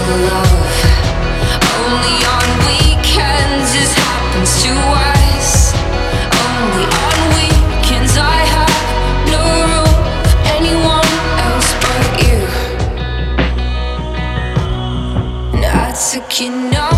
love. Only on weekends this happens to us. Only on weekends I have no room for anyone else but you. And I took you